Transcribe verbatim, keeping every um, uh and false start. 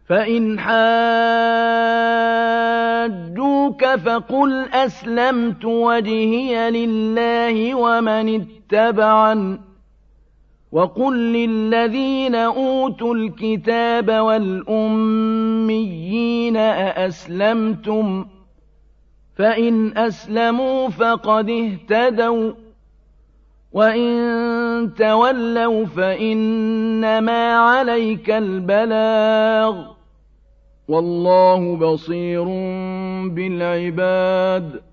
فإن حاجوك فقل أسلمت وجهي لله ومن اتبعن وقل للذين أوتوا الكتاب والأميين أأسلمتم فإن أسلموا فقد اهتدوا وإن تولوا فإنما عليك البلاغ والله بصير بالعباد